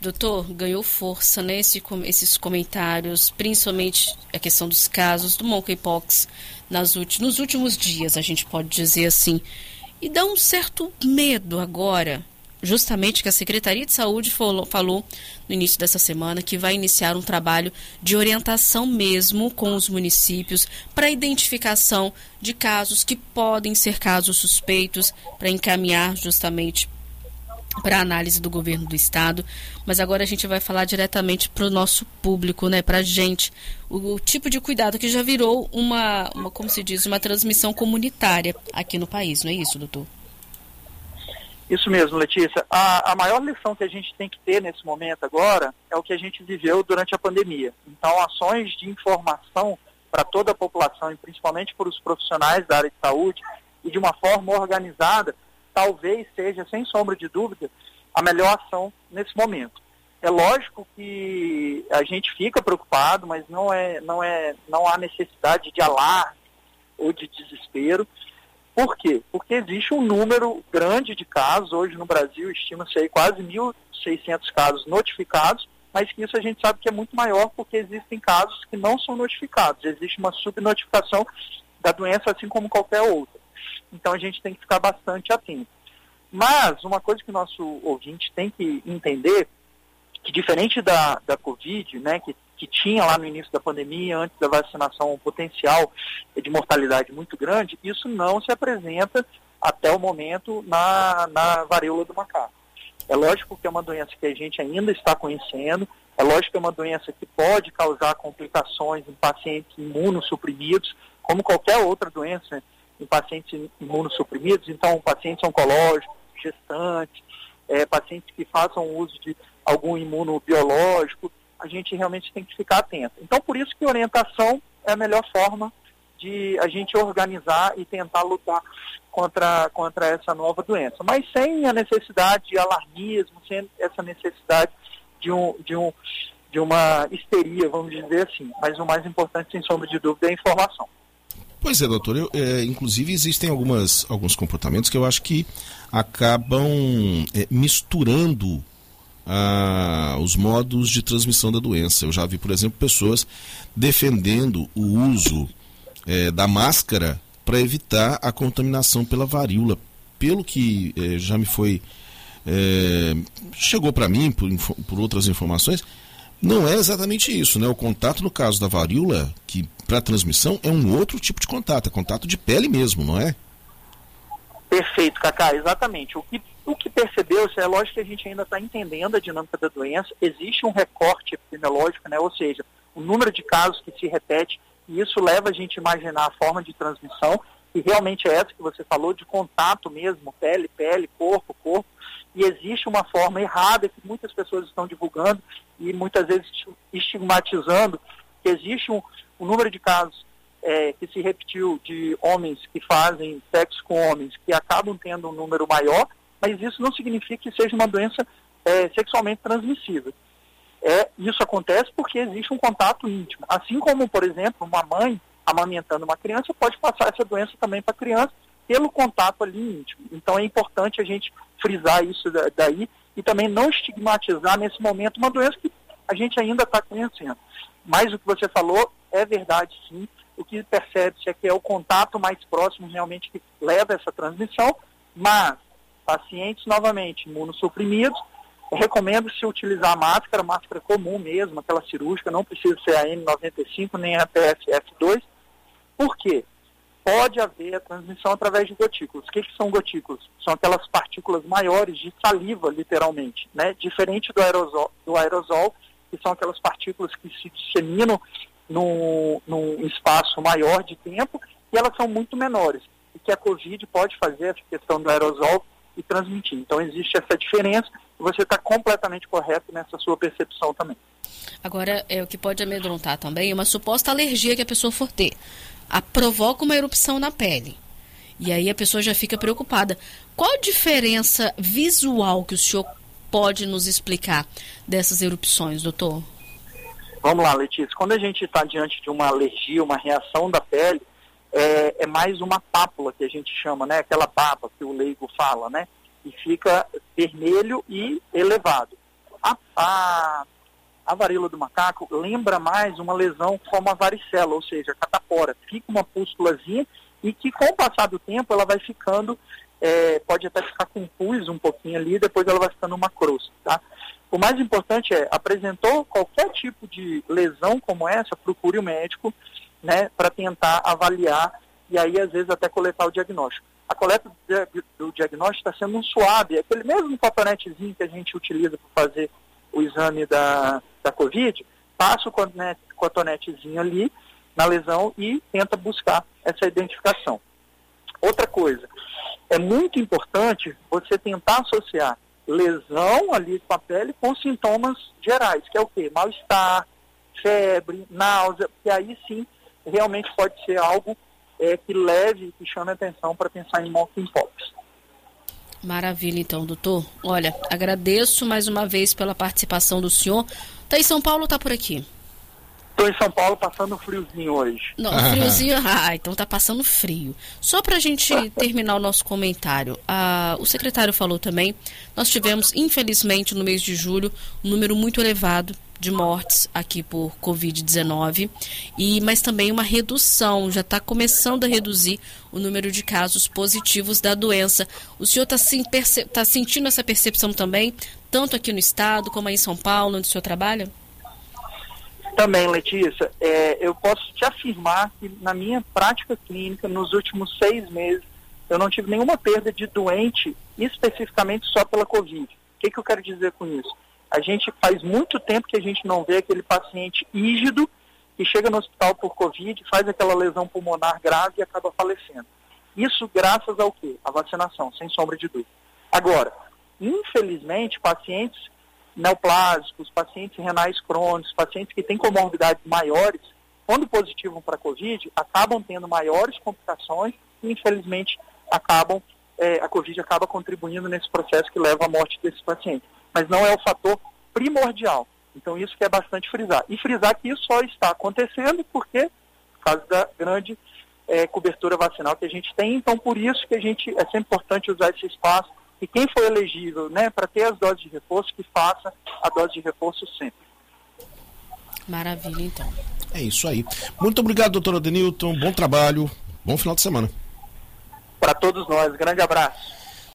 Doutor, ganhou força, né, esses comentários, principalmente a questão dos casos do monkeypox nos últimos dias, a gente pode dizer assim. E dá um certo medo agora, justamente que a Secretaria de Saúde falou no início dessa semana que vai iniciar um trabalho de orientação mesmo com os municípios para identificação de casos que podem ser casos suspeitos, para encaminhar justamente para a análise do governo do estado. Mas agora a gente vai falar diretamente para o nosso público, né, para a gente, o tipo de cuidado que já virou como se diz, uma transmissão comunitária aqui no país, não é isso, doutor? Isso mesmo, Letícia. A maior lição que a gente tem que ter nesse momento agora é o que a gente viveu durante a pandemia. Então, ações de informação para toda a população, e principalmente para os profissionais da área de saúde, e de uma forma organizada, talvez seja, sem sombra de dúvida, a melhor ação nesse momento. É lógico que a gente fica preocupado, mas não há necessidade de alarme ou de desespero. Por quê? Porque existe um número grande de casos, hoje no Brasil estima-se aí quase 1.600 casos notificados, mas que isso a gente sabe que é muito maior porque existem casos que não são notificados, existe uma subnotificação da doença assim como qualquer outra. Então a gente tem que ficar bastante atento. Mas uma coisa que o nosso ouvinte tem que entender, que diferente da Covid, né, que tinha lá no início da pandemia, antes da vacinação, um potencial de mortalidade muito grande, isso não se apresenta até o momento na varíola do macaco. É lógico que é uma doença que a gente ainda está conhecendo, é lógico que é uma doença que pode causar complicações em pacientes imunossuprimidos, como qualquer outra doença em pacientes imunossuprimidos, então pacientes oncológicos, gestantes, pacientes que façam uso de algum imunobiológico, a gente realmente tem que ficar atento. Então, por isso que orientação é a melhor forma de a gente organizar e tentar lutar contra essa nova doença. Mas sem a necessidade de alarmismo, sem essa necessidade de uma histeria, vamos dizer assim. Mas o mais importante, sem sombra de dúvida, é a informação. Pois é, doutor. Inclusive existem alguns comportamentos que eu acho que acabam misturando os modos de transmissão da doença. Eu já vi, por exemplo, pessoas defendendo o uso da máscara para evitar a contaminação pela varíola. Pelo que já me foi chegou para mim por outras informações, não é exatamente isso, né? O contato no caso da varíola, que para transmissão é um outro tipo de contato, é contato de pele mesmo, não é? Perfeito, Cacá, exatamente. O que percebeu-se, é lógico que a gente ainda está entendendo a dinâmica da doença, existe um recorte epidemiológico, né? Ou seja, o número de casos que se repete, e isso leva a gente a imaginar a forma de transmissão, e realmente é essa que você falou, de contato mesmo, pele, corpo, e existe uma forma errada que muitas pessoas estão divulgando e muitas vezes estigmatizando, que existe um número de casos que se repetiu de homens que fazem sexo com homens que acabam tendo um número maior, mas isso não significa que seja uma doença sexualmente transmissível. Isso acontece porque existe um contato íntimo. Assim como, por exemplo, uma mãe amamentando uma criança pode passar essa doença também para a criança pelo contato ali íntimo. Então é importante a gente frisar isso daí e também não estigmatizar nesse momento uma doença que a gente ainda está conhecendo. Mas o que você falou é verdade, sim. O que percebe-se é que é o contato mais próximo realmente que leva essa transmissão, mas pacientes, novamente, imunossuprimidos, recomenda-se utilizar máscara comum mesmo, aquela cirúrgica, não precisa ser a N95 nem a PFF2. Por quê? Pode haver a transmissão através de gotículas. O que são gotículas? São aquelas partículas maiores de saliva, literalmente, né? Diferente do aerosol, que são aquelas partículas que se disseminam num espaço maior de tempo, e elas são muito menores. E que a Covid pode fazer essa questão do aerosol e transmitir. Então existe essa diferença, e você está completamente correto nessa sua percepção também. Agora, o que pode amedrontar também é uma suposta alergia que a pessoa for ter. Provoca uma erupção na pele. E aí a pessoa já fica preocupada. Qual a diferença visual que o senhor pode nos explicar dessas erupções, doutor? Vamos lá, Letícia. Quando a gente está diante de uma alergia, uma reação da pele, é mais uma pápula que a gente chama, né? Aquela baba que o leigo fala, né? E fica vermelho e elevado. A varíola do macaco lembra mais uma lesão como a varicela, ou seja, a catapora. Fica uma pústulazinha e que com o passar do tempo ela vai ficando, pode até ficar com pus um pouquinho ali, depois ela vai ficando uma crosta, tá? O mais importante apresentou qualquer tipo de lesão como essa, procure o médico, né, para tentar avaliar e aí às vezes até coletar o diagnóstico. A coleta do diagnóstico está sendo um suave, aquele mesmo cotonetezinho que a gente utiliza para fazer o exame da Covid, passa o cotonetezinho ali na lesão e tenta buscar essa identificação. Outra coisa, é muito importante você tentar associar lesão ali com a pele com sintomas gerais, que é o quê? Mal-estar, febre, náusea, que aí sim realmente pode ser algo que leve, que chame a atenção para pensar em monkeypox. Maravilha, então, doutor. Olha, agradeço mais uma vez pela participação do senhor. Tá em São Paulo ou tá por aqui? Estou em São Paulo passando friozinho hoje. Não, friozinho, então tá passando frio. Só pra gente terminar o nosso comentário, o secretário falou também, nós tivemos, infelizmente, no mês de julho, um número muito elevado de mortes aqui por Covid-19, mas também uma redução, já está começando a reduzir o número de casos positivos da doença. O senhor está sentindo essa percepção também, tanto aqui no estado como aí em São Paulo, onde o senhor trabalha? Também, Letícia, eu posso te afirmar que na minha prática clínica, nos últimos 6 meses, eu não tive nenhuma perda de doente especificamente só pela Covid. O que eu quero dizer com isso? A gente faz muito tempo que a gente não vê aquele paciente ígido que chega no hospital por Covid, faz aquela lesão pulmonar grave e acaba falecendo. Isso graças ao quê? A vacinação, sem sombra de dúvida. Agora, infelizmente, pacientes neoplásicos, pacientes renais crônicos, pacientes que têm comorbidades maiores, quando positivam para a Covid, acabam tendo maiores complicações e, infelizmente, a Covid acaba contribuindo nesse processo que leva à morte desses pacientes. Mas não é o fator primordial. Então, isso que é bastante frisar. E frisar que isso só está acontecendo por causa da grande cobertura vacinal que a gente tem. Então, por isso que é sempre importante usar esse espaço. E quem for elegível, né, para ter as doses de reforço, que faça a dose de reforço sempre. Maravilha, então. É isso aí. Muito obrigado, doutor Adenilton. Bom trabalho. Bom final de semana. Para todos nós. Grande abraço.